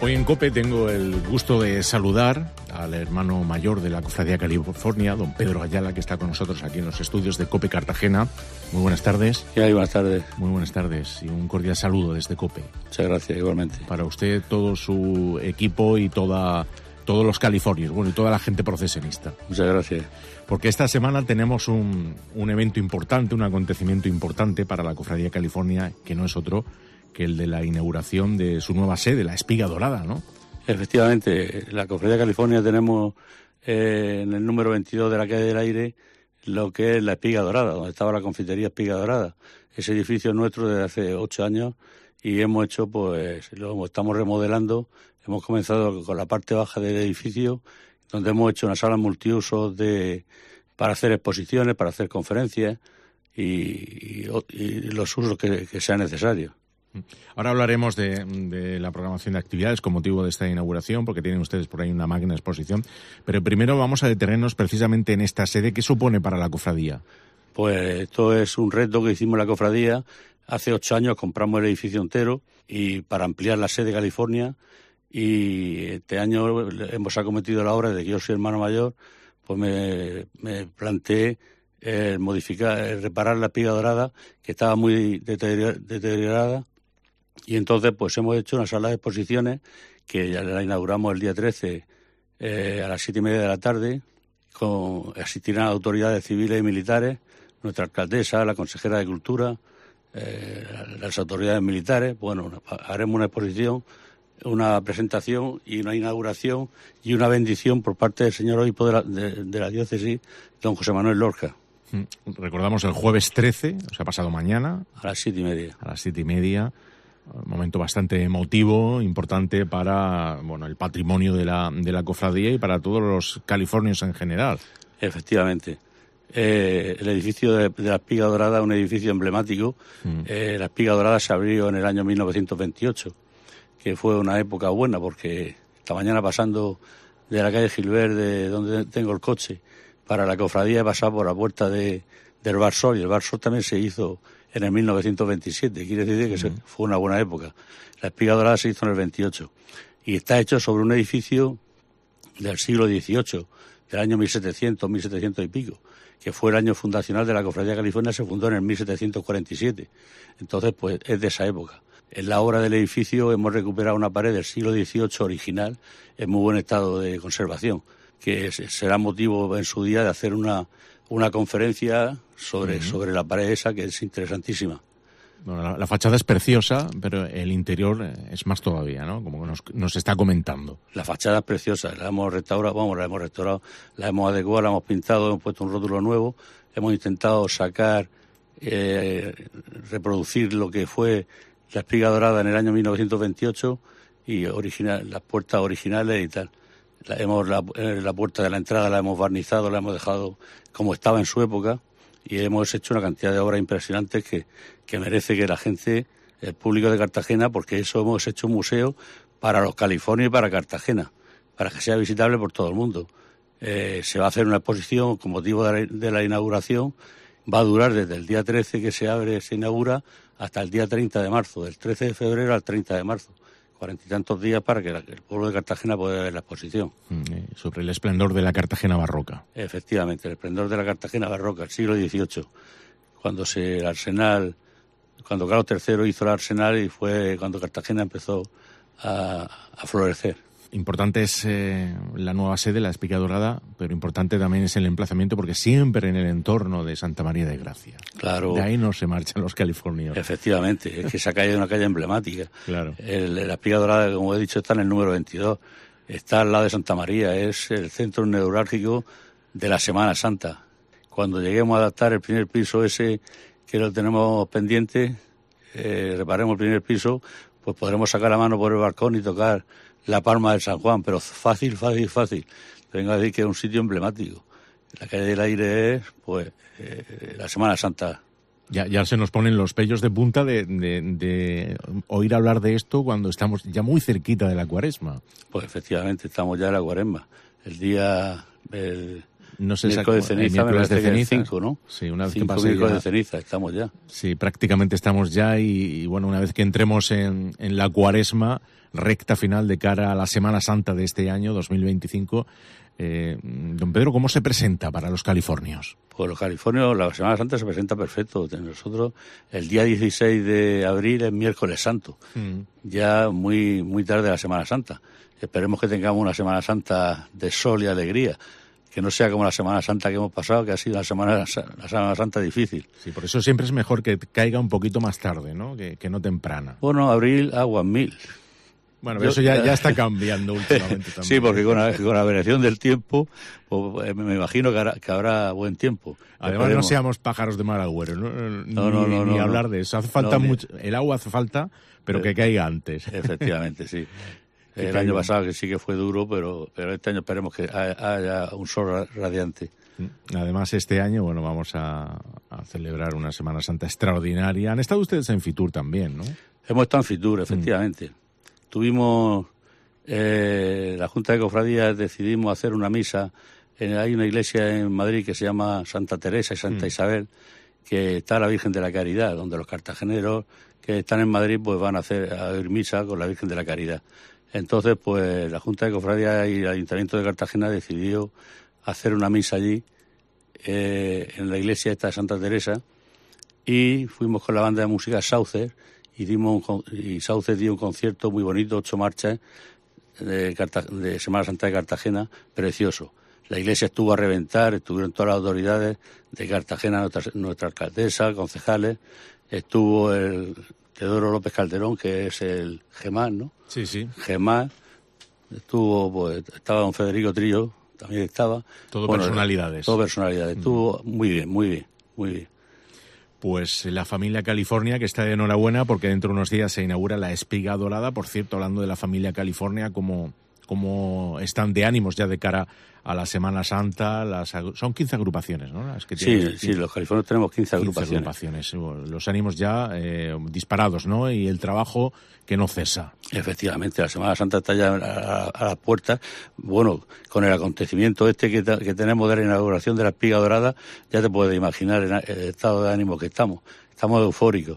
Hoy en COPE tengo el gusto de saludar al hermano mayor de la Cofradía California, don Pedro Ayala, que está con nosotros aquí en los estudios de COPE Cartagena. Muy buenas tardes. ¿Qué hay? Buenas tardes. Muy buenas tardes y un cordial saludo desde COPE. Muchas gracias, igualmente. Para usted, todo su equipo y todos los californios, y toda la gente procesionista. Muchas gracias. Porque esta semana tenemos un evento importante, un acontecimiento importante para la Cofradía California, que no es otro que el de la inauguración de su nueva sede, la Espiga Dorada, ¿no? Efectivamente, la Cofradía California tenemos en el número 22 de la calle del Aire lo que es la Espiga Dorada, donde estaba la confitería Espiga Dorada. Ese edificio es nuestro desde hace 8 años y hemos hecho, lo estamos remodelando. Hemos comenzado con la parte baja del edificio, donde hemos hecho una sala multiusos para hacer exposiciones, para hacer conferencias y los usos que sean necesarios. Ahora hablaremos de la programación de actividades con motivo de esta inauguración, porque tienen ustedes por ahí una magna exposición. Pero primero vamos a detenernos precisamente en esta sede. ¿Qué supone para la cofradía? Pues esto es un reto que hicimos en la cofradía. Hace 8 años compramos el edificio entero y para ampliar la sede de California. Y este año hemos acometido la obra de que yo soy hermano mayor, pues me planteé reparar la Espiga Dorada, que estaba muy deteriorada. Y entonces pues hemos hecho una sala de exposiciones que ya la inauguramos el día 13 a las 7:30 de la tarde, asistirán autoridades civiles y militares, nuestra alcaldesa, la consejera de Cultura, las autoridades militares. Bueno, haremos una exposición, una presentación y una inauguración y una bendición por parte del señor obispo de la diócesis, don José Manuel Lorca. Recordamos el jueves 13, o sea, pasado mañana. A las 7:30. A las 7:30. Un momento bastante emotivo, importante para el patrimonio de la cofradía y para todos los californios en general. Efectivamente. El edificio de la Espiga Dorada es un edificio emblemático. La Espiga Dorada se abrió en el año 1928, que fue una época buena porque esta mañana pasando de la calle Gilbert, de donde tengo el coche, para la cofradía he pasado por la puerta del Bar Sol, y el Bar Sol también se hizo en el 1927, quiere decir que fue una buena época. La Espiga Dorada se hizo en el 28 y está hecho sobre un edificio del siglo XVIII, del año 1700 y pico, que fue el año fundacional de la Cofradía California, se fundó en el 1747. Entonces, pues es de esa época. En la obra del edificio hemos recuperado una pared del siglo XVIII original en muy buen estado de conservación, que será motivo en su día de hacer una conferencia sobre la pared esa, que es interesantísima. Bueno, la fachada es preciosa, pero el interior es más todavía, ¿no? Como nos está comentando. La fachada es preciosa, la hemos restaurado, la hemos adecuado, la hemos pintado, hemos puesto un rótulo nuevo, hemos intentado reproducir lo que fue la Espiga Dorada en el año 1928 y las puertas originales y tal. La puerta de la entrada la hemos barnizado, la hemos dejado como estaba en su época y hemos hecho una cantidad de obras impresionantes que merece que la gente, el público de Cartagena, porque eso hemos hecho un museo para los californios y para Cartagena, para que sea visitable por todo el mundo. Se va a hacer una exposición con motivo de la inauguración, va a durar desde el día 13 que se inaugura hasta el día 30 de marzo, del 13 de febrero al 30 de marzo. 40 y tantos días para que el pueblo de Cartagena pueda ver la exposición. Sobre el esplendor de la Cartagena barroca. Efectivamente, el esplendor de la Cartagena barroca, el siglo XVIII, cuando Carlos III hizo el Arsenal y fue cuando Cartagena empezó a florecer. Importante es la nueva sede, la Espiga Dorada, pero importante también es el emplazamiento, porque siempre en el entorno de Santa María de Gracia. Claro. De ahí no se marchan los californios. Efectivamente, es que esa calle es una calle emblemática. Claro. La Espiga Dorada, como he dicho, está en el número 22. Está al lado de Santa María, es el centro neurálgico de la Semana Santa. Cuando lleguemos a adaptar el primer piso ese, que lo tenemos pendiente, reparemos el primer piso, pues podremos sacar la mano por el balcón y tocar la palma del San Juan, pero fácil. Vengo a decir que es un sitio emblemático. La calle del Aire es, la Semana Santa. Ya se nos ponen los pellos de punta de oír hablar de esto cuando estamos ya muy cerquita de la Cuaresma. Pues efectivamente, estamos ya en la Cuaresma. El No sé miércoles de ceniza, miércoles de ceniza. 5, ¿no? Sí, una vez 5 que pase miércoles ya, de ceniza, estamos ya. Sí, prácticamente estamos ya y bueno, una vez que entremos en la Cuaresma, recta final de cara a la Semana Santa de este año, 2025, don Pedro, ¿cómo se presenta para los californios? Pues los californios, la Semana Santa se presenta perfecto. Nosotros, el día 16 de abril es miércoles santo, ya muy, muy tarde de la Semana Santa. Esperemos que tengamos una Semana Santa de sol y alegría, que no sea como la Semana Santa que hemos pasado, que ha sido la Semana Santa difícil. Sí, por eso siempre es mejor que caiga un poquito más tarde, ¿no? Que no temprana. Bueno, abril, aguas mil. Bueno, pero eso ya está cambiando últimamente también. Sí, porque con la variación del tiempo, pues, me imagino que habrá buen tiempo. Además, no seamos pájaros de mal agüero, ni hablar de eso. Hace falta mucho, el agua hace falta, pero que caiga antes. Efectivamente, sí. El año pasado que sí que fue duro, pero este año esperemos que haya un sol radiante. Además, este año, bueno, vamos a celebrar una Semana Santa extraordinaria. Han estado ustedes en Fitur también, ¿no? Hemos estado en Fitur, efectivamente. Tuvimos, la Junta de Cofradías decidimos hacer una misa. Hay una iglesia en Madrid que se llama Santa Teresa y Santa Isabel, que está la Virgen de la Caridad, donde los cartageneros que están en Madrid pues van a oír misa con la Virgen de la Caridad. Entonces, pues la Junta de Cofradías y el Ayuntamiento de Cartagena decidió hacer una misa allí, en la iglesia esta de Santa Teresa, y fuimos con la banda de música Saucer, y Saucer dio un concierto muy bonito, 8 marchas de Semana Santa de Cartagena, precioso. La iglesia estuvo a reventar, estuvieron todas las autoridades de Cartagena, nuestra alcaldesa, concejales, estuvo el Teodoro López Calderón, que es el Gemás, ¿no? Sí, sí. Gemás, estaba don Federico Trillo, también estaba. Todo personalidades. Todo personalidades, estuvo muy bien, muy bien, muy bien. Pues la familia California, que está de enhorabuena porque dentro de unos días se inaugura la Espiga Dorada. Por cierto, hablando de la familia California, ¿cómo están de ánimos ya de cara a la Semana Santa? Son 15 agrupaciones, ¿no? Las que sí, los californios tenemos 15 agrupaciones. Los ánimos ya disparados, ¿no? Y el trabajo que no cesa. Efectivamente, la Semana Santa está ya a las puertas. Bueno, con el acontecimiento que tenemos de la inauguración de la Espiga Dorada, ya te puedes imaginar el estado de ánimo que estamos. Estamos eufóricos.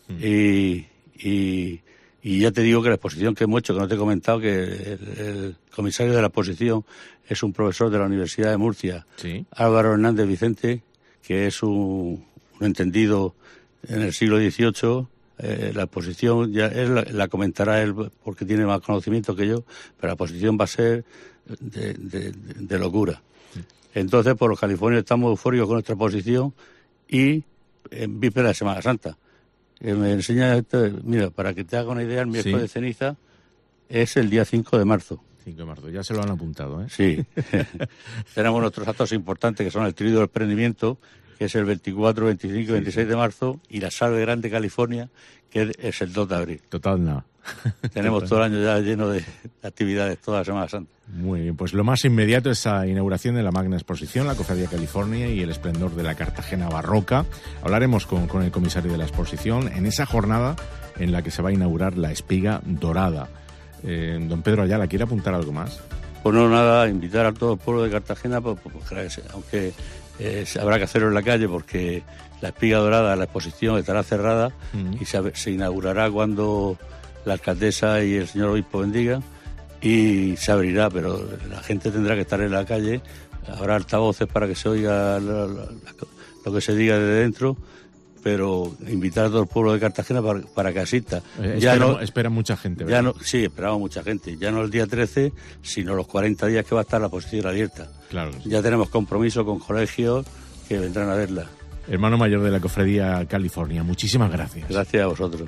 Y ya te digo que la exposición que hemos hecho, que no te he comentado, que el comisario de la exposición es un profesor de la Universidad de Murcia, ¿sí? Álvaro Hernández Vicente, que es un entendido en el siglo XVIII. La exposición ya la comentará él porque tiene más conocimiento que yo, pero la exposición va a ser de locura. Entonces, por los californios estamos eufóricos con nuestra exposición y en víspera de Semana Santa. Me enseña esto, mira, para que te haga una idea, el miércoles de ceniza es el día 5 de marzo. 5 de marzo, ya se lo han apuntado, ¿eh? Sí. Tenemos nuestros actos importantes, que son el Trío del Prendimiento, que es el 24, 25 y 26 de marzo, y la Salve Grande California, que es el 2 de abril. Total, no. Tenemos todo el año ya lleno de actividades, toda la Semana Santa. Muy bien, pues lo más inmediato es la inauguración de la magna exposición, la Cofradía California y el esplendor de la Cartagena barroca. Hablaremos con el comisario de la exposición en esa jornada en la que se va a inaugurar la Espiga Dorada. Don Pedro Ayala, ¿quiere apuntar algo más? Pues no, nada, invitar a todo el pueblo de Cartagena, aunque habrá que hacerlo en la calle porque la Espiga Dorada, la exposición estará cerrada y se inaugurará cuando la alcaldesa y el señor obispo bendigan y se abrirá, pero la gente tendrá que estar en la calle, habrá altavoces para que se oiga lo que se diga desde dentro, pero invitar a todo el pueblo de Cartagena para que asista. Espera mucha gente, ¿verdad? Sí, esperamos mucha gente, ya no el día 13, sino los 40 días que va a estar la exposición abierta. Claro. Sí. Ya tenemos compromiso con colegios que vendrán a verla. Hermano mayor de la Cofradía California, muchísimas gracias. Gracias a vosotros.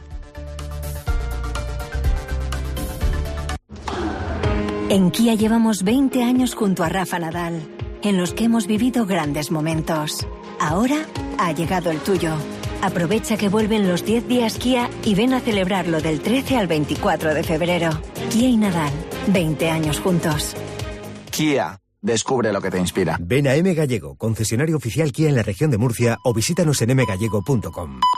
En Kia llevamos 20 años junto a Rafa Nadal, en los que hemos vivido grandes momentos. Ahora ha llegado el tuyo. Aprovecha que vuelven los 10 días Kia y ven a celebrarlo del 13 al 24 de febrero. Kia y Nadal, 20 años juntos. Kia, descubre lo que te inspira. Ven a M Gallego, concesionario oficial Kia en la región de Murcia, o visítanos en mgallego.com.